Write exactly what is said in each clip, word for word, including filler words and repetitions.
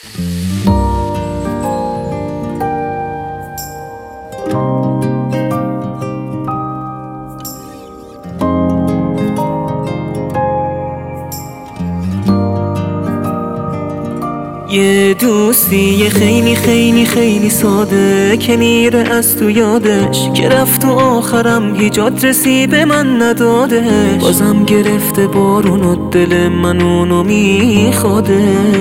یه دوستی خیلی خیلی خیلی ساده که میره از تو یادش، که رفت و آخرم هیچ آدرسی به من ندادش. بازم گرفته بارون و دل من اونو میخوادش.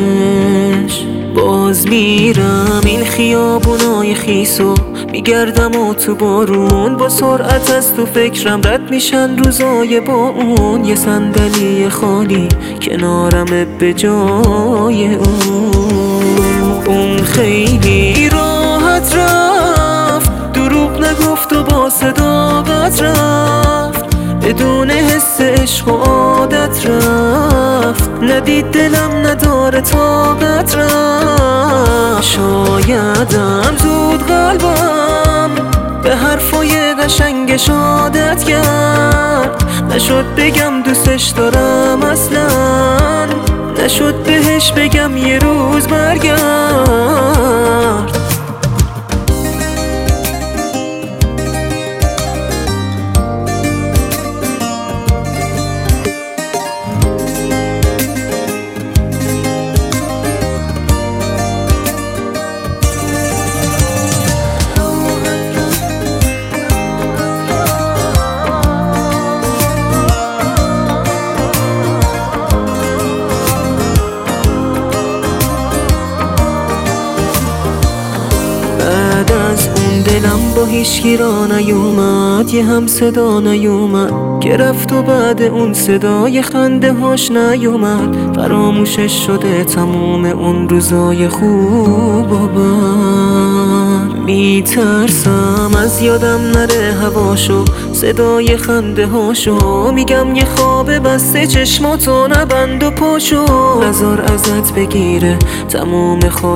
باز میرم این خیابونای خیسو میگردم و تو بارون با سرعت از تو فکرم رد میشن روزای با اون. یه صندلی خالی کنارمه به جای اون. اون خیلی راحت رفت، دروغ نگفت و با صداقت رفت، بدون حس عشق و عادت رفت. ندید دلم نداره طاقت رفت. شایدم زود قلبم به حرفای قشنگش عادت کرد. نشد بگم دوستش دارم اصلا، نشد بهش بگم یه روز برگرد. دلم با هیچکی را نیومد، یه هم صدا نیومد که رفت و بعد اون صدای خنده هاش نیومد. فراموشش شده تموم اون روزای خوب و بد. میترسم از یادم نره هواشو، صدای خنده هاشو. میگم یه خواب بسته چشماتو نبند و پاشو. نظر ازت بگیره تموم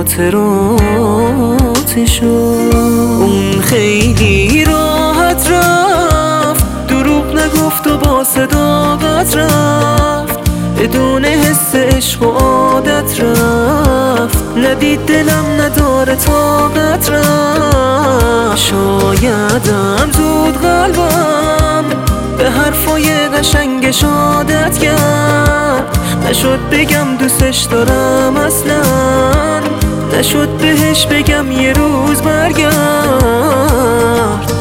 خاطراتشو. اون خیلی راحت رفت، دروغ نگفت و با صداقت رفت، بدون حس عشق و عادت رفت. ندید دلم نداره طاقت رفت. شایدم زود قلبم به حرفای قشنگش عادت کرد. نشد بگم دوستش دارم اصلا، نشد بهش بگم یه روز برگرد.